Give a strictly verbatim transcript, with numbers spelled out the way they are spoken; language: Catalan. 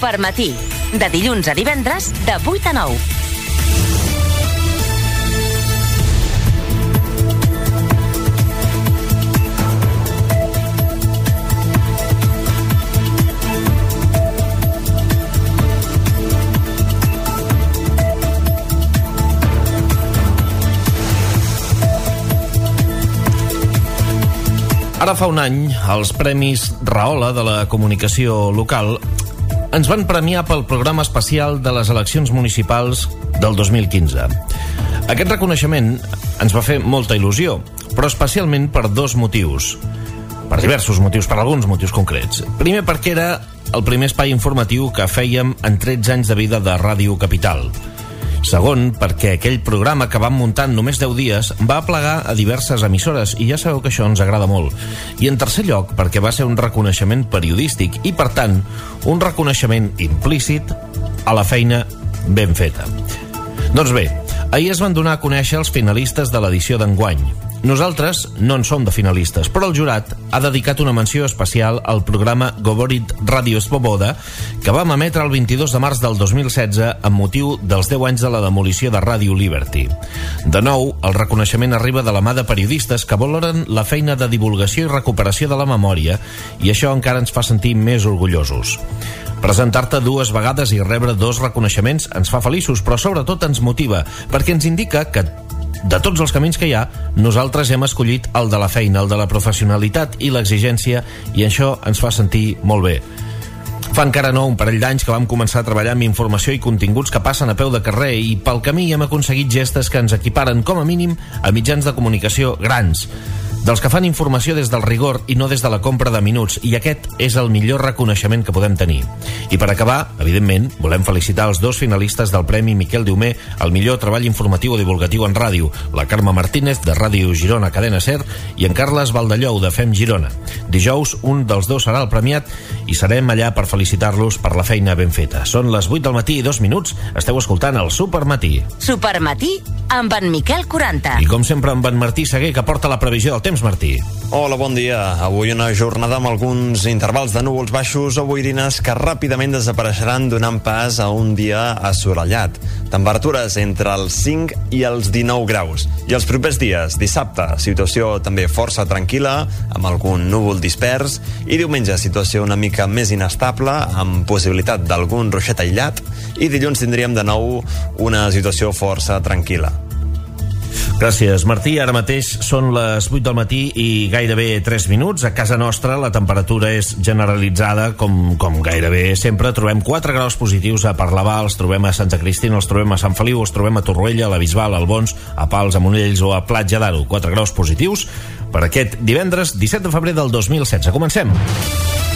Supermatí, de dilluns a divendres, de vuit a nou. Ara fa un any, els Premis Rahola de la comunicació local ens van premiar pel programa especial de les eleccions municipals del dos mil quinze. Aquest reconeixement ens va fer molta il·lusió, però especialment per dos motius. Per diversos motius, per alguns motius concrets. Primer, perquè era el primer espai informatiu que fèiem en tretze anys de vida de Ràdio Capital. Segon, perquè aquell programa que vam muntar en només deu dies va aplegar a diverses emissores i ja sabeu que això ens agrada molt. I en tercer lloc, perquè va ser un reconeixement periodístic i, per tant, un reconeixement implícit a la feina ben feta. Doncs bé, ahir es van donar a conèixer els finalistes de l'edició d'enguany. Nosaltres no en som de finalistes, però el jurat ha dedicat una menció especial al programa Govorit Radio Svoboda, que vam emetre el vint-i-dos de març del dos mil setze amb motiu dels deu anys de la demolició de Radio Liberty. De nou, el reconeixement arriba de la mà de periodistes que valoren la feina de divulgació i recuperació de la memòria, i això encara ens fa sentir més orgullosos. Presentar-te dues vegades i rebre dos reconeixements ens fa feliços, però sobretot ens motiva, perquè ens indica que de tots els camins que hi ha, nosaltres hem escollit el de la feina, el de la professionalitat i l'exigència, i això ens fa sentir molt bé. Fa encara no un parell d'anys que vam començar a treballar amb informació i continguts que passen a peu de carrer, i pel camí hem aconseguit gestes que ens equiparen, com a mínim, a mitjans de comunicació grans, dels que fan informació des del rigor i no des de la compra de minuts, i aquest és el millor reconeixement que podem tenir. I per acabar, evidentment, volem felicitar els dos finalistes del Premi Miquel Diumer al millor treball informatiu o divulgatiu en ràdio, la Carme Martínez, de Ràdio Girona Cadena Ser, i en Carles Valdellou, de Fem Girona. Dijous, un dels dos serà el premiat i serem allà per felicitar-los per la feina ben feta. Són les vuit del matí i dos minuts. Esteu escoltant el Supermatí. Supermatí amb en Miquel quaranta. I com sempre amb en Martí Seguer, que porta la previsió del temps. Martí. Hola, bon dia. Avui una jornada amb alguns intervals de núvols baixos o boirines que ràpidament desapareixeran, donant pas a un dia assolellat. Temperatures entre els cinc i els dinou graus. I els propers dies, dissabte, situació també força tranquil·la, amb algun núvol dispers, i diumenge, situació una mica més inestable, amb possibilitat d'algun ruixat aïllat, i dilluns tindríem de nou una situació força tranquil·la. Gràcies, Martí. Ara mateix són les vuit del matí i gairebé tres minuts. A casa nostra la temperatura és generalitzada, com, com gairebé sempre. Trobem quatre graus positius a Parlavà, els trobem a Santa Cristina, els trobem a Sant Feliu, els trobem a Torroella, a la Bisbal, a Albons, a Pals, a Monells o a Platja d'Aro. quatre graus positius per aquest divendres disset de febrer del dos mil setze. Comencem.